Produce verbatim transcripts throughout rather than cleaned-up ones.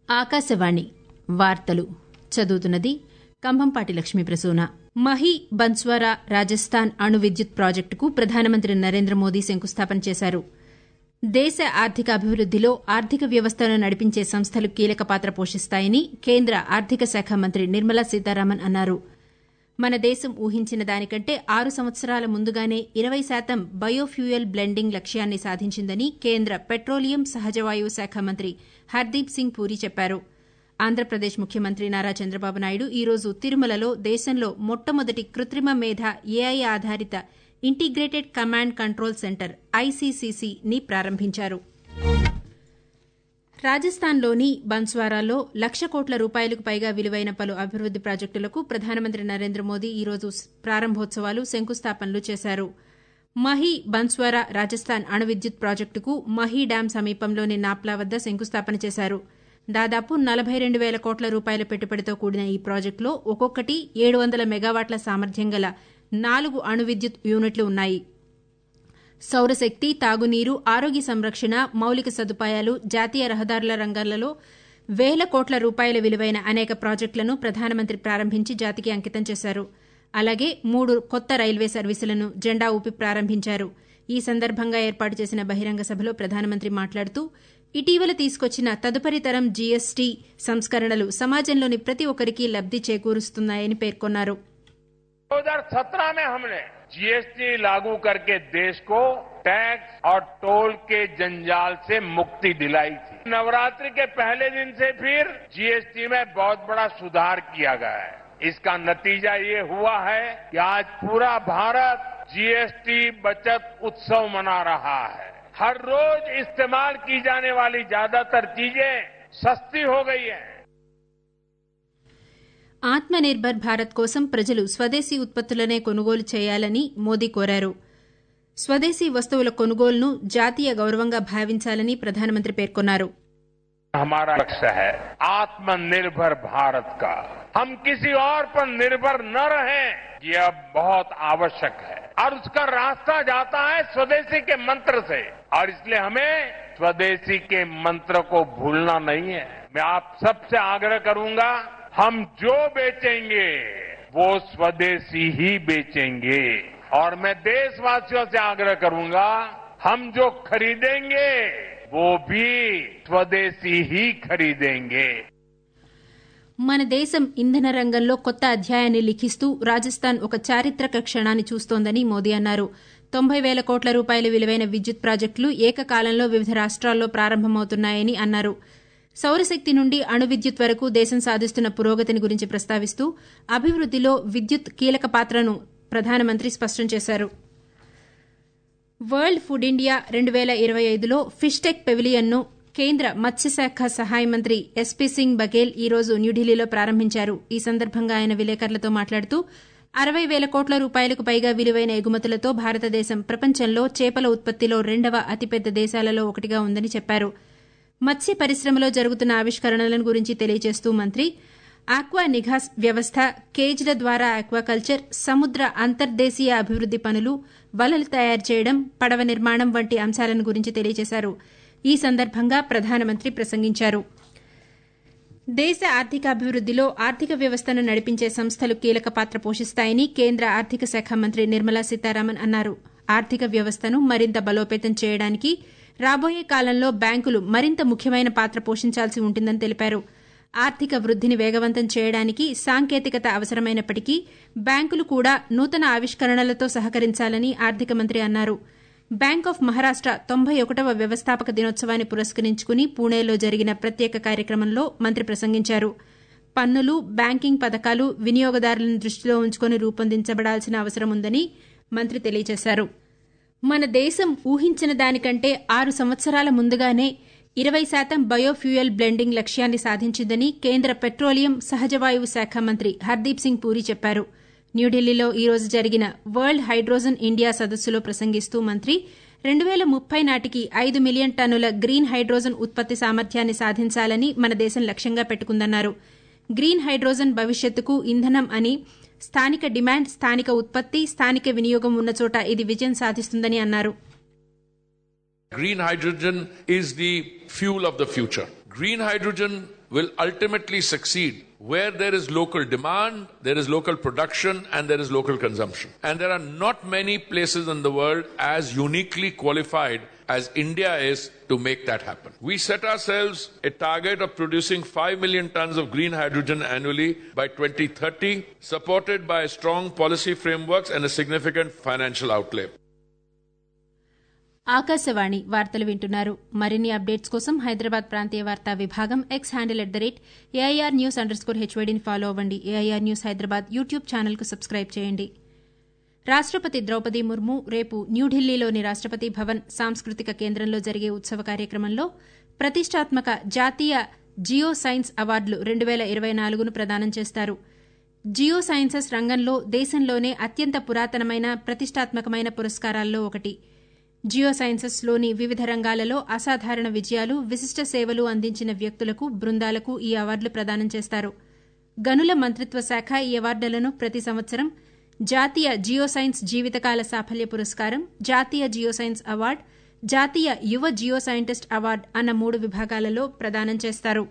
ఆకాశవాణి వార్తలు చదువుతున్నది కంభంపాటి లక్ష్మీ ప్రసూన. మహీ బన్స్వారా రాజస్థాన్ అణు విద్యుత్ ప్రాజెక్టుకు ప్రధానమంత్రి నరేంద్ర మోదీ శంకుస్థాపన చేశారు. దేశ ఆర్థిక అభివృద్దిలో ఆర్థిక వ్యవస్థను నడిపించే సంస్థలు కీలక పాత్ర పోషిస్తాయని కేంద్ర ఆర్థిక శాఖ మంత్రి నిర్మలా సీతారామన్ అన్నారు. మన దేశం ఊహించిన దానికంటే ఆరు సంవత్సరాల ముందుగానే ఇరవై శాతం బయోఫ్యూయల్ బ్లెండింగ్ లక్ష్యాన్ని సాధించిందని కేంద్ర పెట్రోలియం సహజవాయువు శాఖ మంత్రి హర్దీప్ సింగ్ పూరి చెప్పారు. ఆంధ్రప్రదేశ్ ముఖ్యమంత్రి నారా చంద్రబాబు నాయుడు ఈ రోజు తిరుమలలో దేశంలో మొట్టమొదటి కృత్రిమ మేధ ఏఐ ఆధారిత ఇంటిగ్రేటెడ్ కమాండ్ కంట్రోల్ సెంటర్ ఐసీసీసీని ప్రారంభించారు. రాజస్థాన్లోని బన్స్వారాలో లక్ష కోట్ల రూపాయలకు పైగా విలువైన పలు అభివృద్ది ప్రాజెక్టులకు ప్రధానమంత్రి నరేంద్ర మోదీ ఈ రోజు ప్రారంభోత్సవాలు శంకుస్థాపనలు చేశారు. మహీ బన్స్వారా రాజస్థాన్ అణు విద్యుత్ ప్రాజెక్టుకు మహీ డ్యాం సమీపంలోని నాప్లా వద్ద శంకుస్థాపన చేశారు. దాదాపు నలభై రెండు వేల కోట్ల రూపాయల పెట్టుబడితో కూడిన ఈ ప్రాజెక్టులో ఒక్కొక్కటి ఏడు వందల మెగావాట్ల సామర్థ్యం గల నాలుగు అణు విద్యుత్ యూనిట్లు ఉన్నాయి. సౌరశక్తి, తాగునీరు, ఆరోగ్య సంరక్షణ, మౌలిక సదుపాయాలు, జాతీయ రహదారుల రంగాలలో వేల కోట్ల రూపాయల విలువైన అనేక ప్రాజెక్టులను ప్రధానమంత్రి ప్రారంభించి జాతికి అంకితం చేశారు. అలాగే మూడు కొత్త రైల్వే సర్వీసులను జెండా ఊపి ప్రారంభించారు. ఈ సందర్భంగా ఏర్పాటు చేసిన బహిరంగ సభలో ప్రధానమంత్రి మాట్లాడుతూ ఇటీవల తీసుకొచ్చిన తదుపరి తరం జీఎస్టీ సంస్కరణలు సమాజంలోని ప్రతి ఒక్కరికి లబ్ది చేకూరుస్తున్నాయని పేర్కొన్నారు. दो हज़ार सत्रह में हमने जीएसटी लागू करके देश को टैक्स और टोल के जंजाल से मुक्ति दिलाई थी. नवरात्रि के पहले दिन से फिर जीएसटी में बहुत बड़ा सुधार किया गया है. इसका नतीजा ये हुआ है कि आज पूरा भारत जीएसटी बचत उत्सव मना रहा है. हर रोज इस्तेमाल की जाने वाली ज्यादातर चीजें सस्ती हो गई है. ఆత్మనిర్భర్ భారత్ కోసం ప్రజలు స్వదేశీ ఉత్పత్తులనే కొనుగోలు చేయాలని మోదీ కోరారు. స్వదేశీ వస్తువుల కొనుగోలును జాతీయ గౌరవంగా భావించాలని ప్రధానమంత్రి పేర్కొన్నారు. हमारा लक्ष्य है आत्मनिर्भर भारत का. हम किसी और पर निर्भर न रहें, ये अब बहुत आवश्यक है और उसका रास्ता जाता है स्वदेशी के मंत्र से और इसलिए हमें स्वदेशी के मंत्र को भूलना नहीं है. मैं आप सबसे आग्रह करूंगा, हम जो बेचेंगे वो स्वदेशी ही बेचेंगे और मैं देशवासियों से आग्रह करूंगा, हम जो खरीदेंगे वो भी स्वदेशी ही खरीदेंगे. మన దేశం ఇంధన రంగంలో కొత్త అధ్యాయాన్ని లిఖిస్తూ రాజస్థాన్ ఒక చారిత్రక క్షణాన్ని చూస్తోందని మోదీ అన్నారు. తొంభై వేల కోట్ల రూపాయల విలువైన విద్యుత్ ప్రాజెక్టులు ఏకకాలంలో వివిధ రాష్ట్రాల్లో ప్రారంభమవుతున్నాయని అన్నారు. సౌరశక్తి నుండి అణు విద్యుత్ వరకు దేశం సాధిస్తున్న పురోగతిని గురించి ప్రస్తావిస్తూ అభివృద్దిలో విద్యుత్ కీలక పాత్రను ప్రధానమంత్రి స్పష్టం చేశారు. వరల్డ్ ఫుడ్ ఇండియా రెండు పేల ఇరవై ఐదులో ఫిష్టెక్ పెవిలియన్ను కేంద్ర మత్స్యశాఖ సహాయ మంత్రి ఎస్పీ సింగ్ బఘేల్ ఈ రోజు న్యూఢిల్లీలో ప్రారంభించారు. ఈ సందర్భంగా ఆయన విలేకరులతో మాట్లాడుతూ అరవై వేల కోట్ల రూపాయలకు పైగా విలువైన ఎగుమతులతో భారతదేశం ప్రపంచంలో చేపల ఉత్పత్తిలో రెండవ అతిపెద్ద దేశాలలో ఒకటిగా ఉందని చెప్పారు. మత్స్య పరిశ్రమలో జరుగుతున్న ఆవిష్కరణలను గురించి తెలియజేస్తూ మంత్రి ఆక్వా నిఘా వ్యవస్థ, కేజ్ల ద్వారా ఆక్వాకల్చర్, సముద్ర అంతర్దేశీయ అభివృద్ది పనులు, వలలు తయారు చేయడం, పడవ నిర్మాణం వంటి అంశాలను గురించి తెలియజేశారు. ఈ సందర్భంగా ప్రధానమంత్రి ప్రసంగించారు. దేశ ఆర్థికాభివృద్దిలో ఆర్థిక వ్యవస్థను నడిపించే సంస్థలు కీలక పాత్ర పోషిస్తాయని కేంద్ర ఆర్థిక శాఖ మంత్రి నిర్మలా సీతారామన్ అన్నారు. ఆర్థిక వ్యవస్థను మరింత బలోపేతం చేయడానికి రాబోయే కాలంలో బ్యాంకులు మరింత ముఖ్యమైన పాత్ర పోషించాల్సి ఉంటుందని తెలిపారు. ఆర్థిక వృద్దిని వేగవంతం చేయడానికి సాంకేతికత అవసరమైనప్పటికీ బ్యాంకులు కూడా నూతన ఆవిష్కరణలతో సహకరించాలని ఆర్థిక మంత్రి అన్నారు. బ్యాంక్ ఆఫ్ మహారాష్ట తొంభై ఒకటవ వ్యవస్థాపక దినోత్సవాన్ని పురస్కరించుకుని పూణేలో జరిగిన ప్రత్యేక కార్యక్రమంలో మంత్రి ప్రసంగించారు. పన్నులు, బ్యాంకింగ్ పథకాలు వినియోగదారులను దృష్టిలో ఉంచుకుని రూపొందించబడాల్సిన అవసరం ఉందని మంత్రి తెలియజేశారు. మన దేశం ఊహించిన దానికంటే ఆరు సంవత్సరాల ముందుగానే ఇరవై శాతం బయోఫ్యూయల్ బ్లెండింగ్ లక్ష్యాన్ని సాధించిందని కేంద్ర పెట్రోలియం సహజవాయువు శాఖ మంత్రి హర్దీప్ సింగ్ పూరి చెప్పారు. న్యూఢిల్లీలో ఈ రోజు జరిగిన వరల్డ్ హైడ్రోజన్ ఇండియా సదస్సులో ప్రసంగిస్తూ మంత్రి రెండు పేల ముప్పై నాటికి ఐదు మిలియన్ టన్నుల గ్రీన్ హైడ్రోజన్ ఉత్పత్తి సామర్థ్యాన్ని సాధించాలని మన దేశం లక్ష్యంగా పెట్టుకుందన్నారు. గ్రీన్ హైడ్రోజన్ భవిష్యత్తుకు ఇంధనం అని, స్థానిక డిమాండ్, స్థానిక ఉత్పత్తి, స్థానిక వినియోగం ఉన్న చోట ఇది విజయం సాధిస్తుందని అన్నారు. Green hydrogen is the fuel of the future. Green hydrogen will ultimately succeed where there is local demand, there is local production, and there is local consumption. And there are not many places in the world as uniquely qualified as India is to make that happen. We set ourselves a target of producing five million tons of green hydrogen annually by twenty thirty, supported by strong policy frameworks and a significant financial outlay. Akashvani వార్తలు వింటున్నారు. మరిన్ని updates కోసం హైదరాబాద్ ప్రాంతీయ వార్తా విభాగం X handle at the rate AIR news under score హెచ్వైడీని follow అవ్వండి. AIR news Hyderabad YouTube ఛానల్కు సబ్స్క్రైబ్ చేయండి. రాష్టపతి ద్రౌపది ముర్ము రేపు న్యూఢిల్లీలోని రాష్టపతి భవన్ సాంస్కృతిక కేంద్రంలో జరిగే ఉత్సవ కార్యక్రమంలో ప్రతిష్టాత్మక జాతీయ జియో సైన్స్ అవార్డులు రెండు వేల ఇరవై నాలుగును ప్రదానం చేస్తారు. జియో సైన్సెస్ రంగంలో దేశంలోనే అత్యంత పురాతనమైన ప్రతిష్టాత్మకమైన పురస్కారాల్లో ఒకటి. జియో సైన్సెస్లోని వివిధ రంగాలలో అసాధారణ విజయాలు, విశిష్ట సేవలు అందించిన వ్యక్తులకు, బృందాలకు ఈ అవార్డులు ప్రదానం చేస్తారు. గనుల మంత్రిత్వ శాఖ ఈ అవార్డులను ప్రతి సంవత్సరం జాతీయ జియో సైన్స్ జీవితకాల సాఫల్య పురస్కారం, జాతీయ జియో సైన్స్ అవార్డు, జాతీయ యువ జియో సైంటిస్ట్ అవార్డు అన్న మూడు విభాగాలలో ప్రదానం చేస్తారు.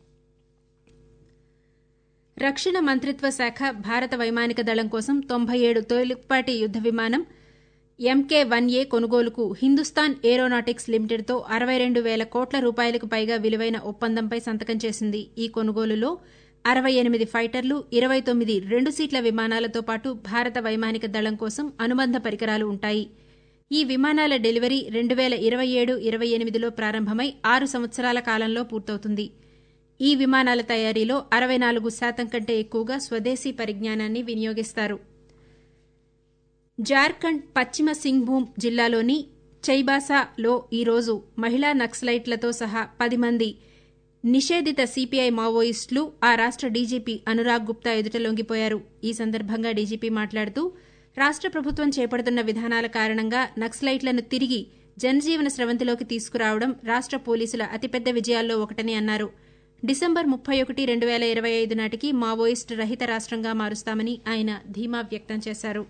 రక్షణ మంత్రిత్వ శాఖ భారత వైమానిక దళం కోసం తొంభై ఏడు తేలికపాటి యుద్ద విమానం ఎంకే వన్ ఏ కొనుగోలుకు హిందుస్థాన్ ఏరోనాటిక్స్ లిమిటెడ్తో అరవై రెండు వేల కోట్ల రూపాయలకు పైగా విలువైన ఒప్పందంపై సంతకం చేసింది. ఈ కొనుగోలులో అరవై ఎనిమిది ఫైటర్లు, ఇరవై తొమ్మిది రెండు సీట్ల విమానాలతో పాటు భారత వైమానిక దళం కోసం అనుబంధ పరికరాలు ఉంటాయి. ఈ విమానాల డెలివరీ రెండు వేల ఇరవై ఏడు ఇరవై ఎనిమిదిలో ప్రారంభమై ఆరు సంవత్సరాల కాలంలో పూర్తవుతుంది. ఈ విమానాల తయారీలో అరవై నాలుగు శాతం కంటే ఎక్కువగా స్వదేశీ పరిజ్ఞానాన్ని వినియోగిస్తారు. జార్ఖండ్ పశ్చిమ సింగ్భూమ్ జిల్లాలోని చైబాసాలో ఈరోజు మహిళా నక్సలైట్లతో సహా పది మంది నిషేధిత సీపీఐ మావోయిస్టులు ఆ రాష్ట డీజీపీ అనురాగ్ గుప్తా ఎదుట లొంగిపోయారు. ఈ సందర్భంగా డీజీపీ మాట్లాడుతూ రాష్ట ప్రభుత్వం చేపడుతున్న విధానాల కారణంగా నక్సలైట్లను తిరిగి జనజీవన స్రవంతిలోకి తీసుకురావడం రాష్ట పోలీసుల అతిపెద్ద విజయాల్లో ఒకటని అన్నారు. డిసెంబర్ ముప్పై ఒకటి రెండు వేల ఇరవై ఐదు నాటికి మావోయిస్టు రహిత రాష్టంగా మారుస్తామని ఆయన ధీమా వ్యక్తం చేశారు.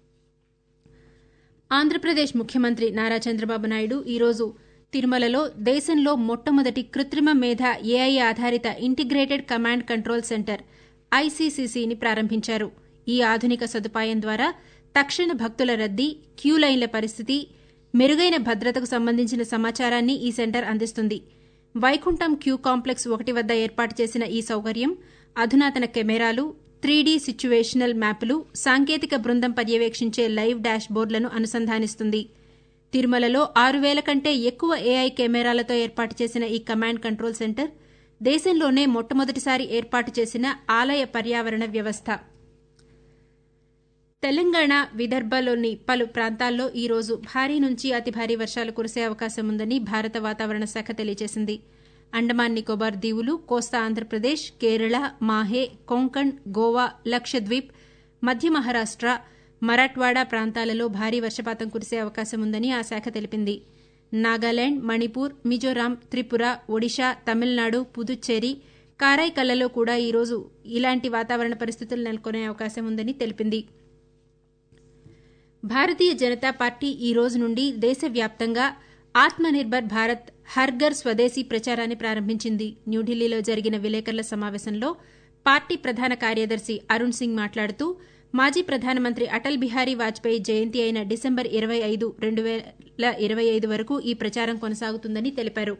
ఆంధ్రప్రదేశ్ ముఖ్యమంత్రి నారా చంద్రబాబు నాయుడు ఈరోజు తిరుమలలో దేశంలో మొట్టమొదటి కృత్రిమ మేధ ఏఐ ఆధారిత ఇంటిగ్రేటెడ్ కమాండ్ కంట్రోల్ సెంటర్ ఐసీసీసీని ప్రారంభించారు. ఈ ఆధునిక సదుపాయం ద్వారా తక్షణ భక్తుల రద్దీ, క్యూ లైన్ల పరిస్థితి, మెరుగైన భద్రతకు సంబంధించిన సమాచారాన్ని ఈ సెంటర్ అందిస్తుంది. వైకుంఠం క్యూ కాంప్లెక్స్ ఒకటి వద్ద ఏర్పాటు చేసిన ఈ సౌకర్యం అధునాతన కెమెరాలు, త్రీ డీ సిచ్యువేషనల్ మ్యాపులు, సాంకేతిక బృందం పర్యవేక్షించే లైవ్ డాష్ బోర్డులను అనుసంధానిస్తుంది. తిరుమలలో ఆరు వేల కంటే ఎక్కువ ఏఐ కెమెరాలతో ఏర్పాటు చేసిన ఈ కమాండ్ కంట్రోల్ సెంటర్ దేశంలోనే మొట్టమొదటిసారి ఏర్పాటు చేసిన ఆలయ పర్యావరణ వ్యవస్థ. తెలంగాణ, విదర్భలోని పలు ప్రాంతాల్లో ఈరోజు భారీ నుంచి అతి భారీ వర్షాలు కురిసే అవకాశం ఉందని భారత వాతావరణ శాఖ తెలియజేసింది. అండమాన్ నికోబార్ దీవులు, కోస్తా ఆంధ్రప్రదేశ్, కేరళ, మాహే, కొంకణ్, గోవా, లక్షద్వీప్, మధ్య మహారాష్ట, మరాఠ్వాడా ప్రాంతాలలో భారీ వర్షపాతం కురిసే అవకాశం ఉందని ఆ శాఖ తెలిపింది. నాగాలాండ్, మణిపూర్, మిజోరాం, త్రిపుర, ఒడిషా, తమిళనాడు, పుదుచ్చేరి, కారైకల్లలో కూడా ఈరోజు ఇలాంటి వాతావరణ పరిస్థితులు నెలకొనే అవకాశం ఉందని తెలిపింది. భారతీయ జనతా పార్టీ ఈ రోజు నుండి దేశవ్యాప్తంగా ఆత్మనిర్భర్ భారత్ హర్ఘర్ స్వదేశీ ప్రచారాన్ని ప్రారంభించింది. న్యూఢిల్లీలో జరిగిన విలేకరుల సమావేశంలో పార్టీ ప్రధాన కార్యదర్శి అరుణ్ సింగ్ మాట్లాడుతూ మాజీ ప్రధానమంత్రి అటల్ బిహారీ వాజ్పేయి జయంతి అయిన డిసెంబర్ ఇరవై ఐదు రెండు వేల ఇరవై ఐదు వరకు ఈ ప్రచారం కొనసాగుతుందని తెలిపారు.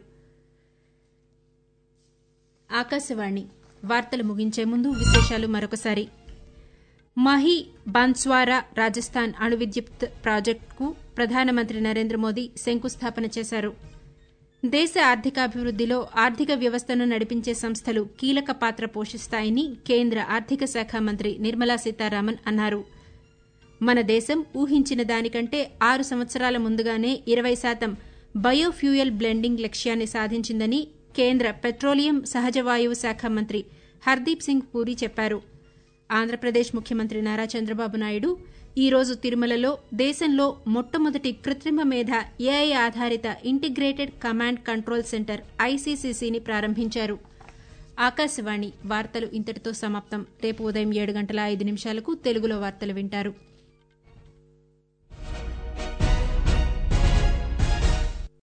ఆకాశవాణి వార్తలు ముగించే ముందు విశేషాలు మరొకసారి. మహీ బాన్స్వారా రాజస్థాన్ అణు విద్యుత్ ప్రాజెక్టుకు ప్రధానమంత్రి నరేంద్ర మోదీ శంకుస్థాపన చేశారు. దేశ ఆర్థికాభివృద్దిలో ఆర్థిక వ్యవస్థను నడిపించే సంస్థలు కీలక పాత్ర పోషిస్తాయని కేంద్ర ఆర్థిక శాఖ మంత్రి నిర్మలా సీతారామన్ అన్నారు. మన దేశం ఊహించిన దానికంటే ఆరు సంవత్సరాల ముందుగానే ఇరవై శాతం బయోఫ్యూయల్ బ్లెండింగ్ లక్ష్యాన్ని సాధించిందని కేంద్ర పెట్రోలియం, సహజవాయువు శాఖ మంత్రి హర్దీప్ సింగ్ పూరి చెప్పారు. ఆంధ్రప్రదేశ్ ముఖ్యమంత్రి నారా చంద్రబాబు నాయుడు ఈరోజు తిరుమలలో దేశంలో మొట్టమొదటి కృత్రిమ మేధ ఏఐ ఆధారిత ఇంటిగ్రేటెడ్ కమాండ్ కంట్రోల్ సెంటర్ ఐసీసీసీని ప్రారంభించారు. ఆకాశవాణి వార్తలు ఇంతటితో సమాప్తం. రేపు ఉదయం ఏడు గంటల ఐదు నిమిషాలకు తెలుగులో వార్తలు వింటారు.